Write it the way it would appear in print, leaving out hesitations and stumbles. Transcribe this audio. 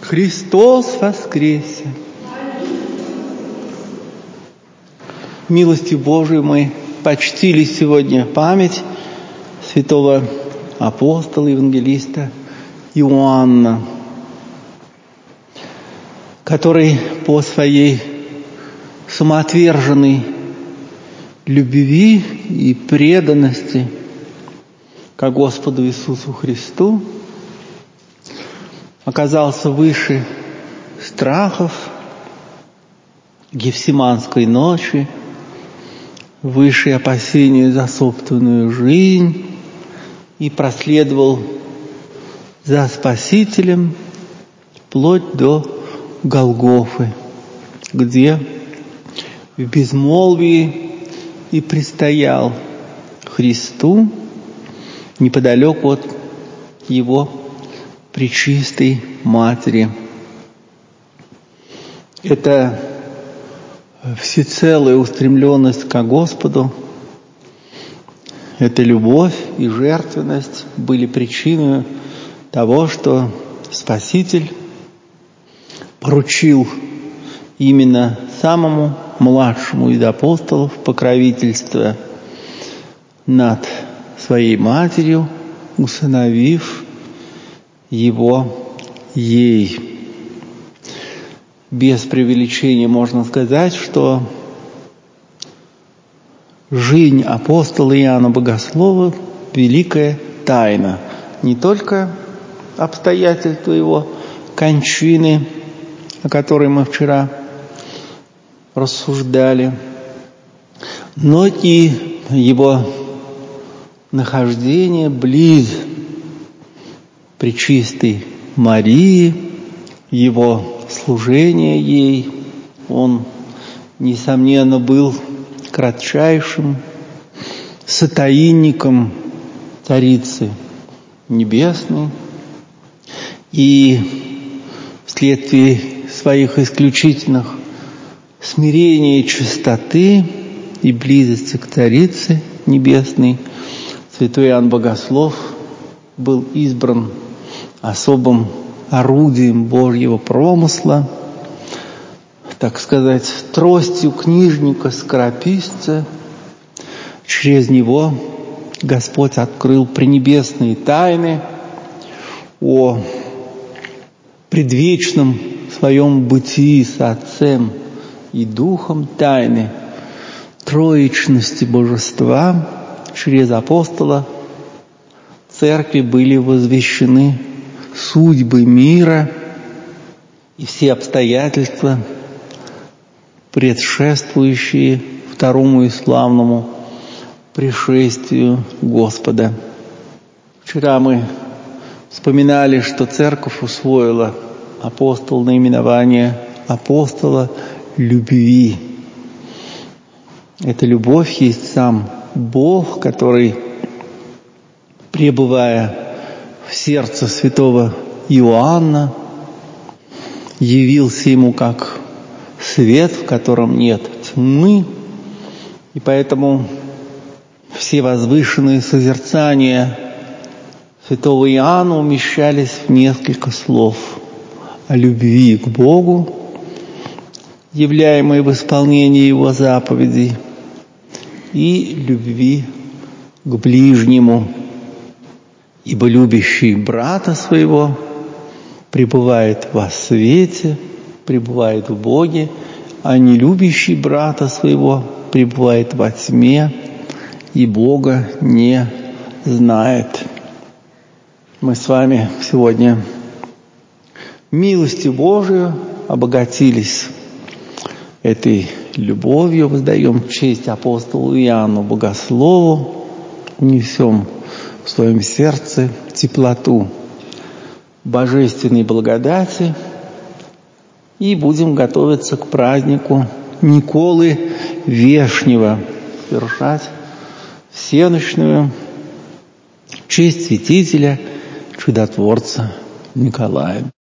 Христос воскресе! Милостью Божией мы почтили сегодня память святого апостола, евангелиста Иоанна, который по своей самоотверженной любви и преданности ко Господу Иисусу Христу оказался выше страхов Гефсиманской ночи, выше опасения за собственную жизнь и проследовал за Спасителем вплоть до Голгофы, где в безмолвии и предстоял Христу неподалеку от Его пречистой Матери. Это всецелая устремленность ко Господу, эта любовь и жертвенность были причиной того, что Спаситель поручил именно самому младшему из апостолов покровительство над своей матерью, усыновив его ей. Без преувеличения можно сказать, что жизнь апостола Иоанна Богослова – великая тайна. Не только обстоятельства его кончины, о которой мы вчера рассуждали, но и его нахождение близ пречистой Марии, его служение ей. Он, несомненно, был кратчайшим сотаинником Царицы Небесной, и вследствие своих исключительных смирения и чистоты и близости к Царице Небесной святой Иоанн Богослов был избран особым орудием Божьего промысла, так сказать, тростью книжника-скорописца. Через него Господь открыл пренебесные тайны о предвечном своем бытии с Отцем и Духом, тайны троичности Божества. Через апостола Церкви были возвещены судьбы мира и все обстоятельства, предшествующие второму и славному пришествию Господа. Вчера мы вспоминали, что Церковь усвоила апостол наименование апостола любви. Эта любовь есть сам Бог, который, пребывая в сердце святого Иоанна, явился ему как свет, в котором нет тьмы, и поэтому все возвышенные созерцания святого Иоанна умещались в несколько слов о любви к Богу, являемой в исполнении Его заповедей, и любви к ближнему. Ибо любящий брата своего пребывает во свете, пребывает в Боге, а не любящий брата своего пребывает во тьме и Бога не знает. Мы с вами сегодня милостью Божию обогатились этой любовью, воздаем честь апостолу Иоанну Богослову, несем в своем сердце теплоту божественной благодати и будем готовиться к празднику Николы Вешнего, совершать всенощную честь святителя, чудотворца Николая.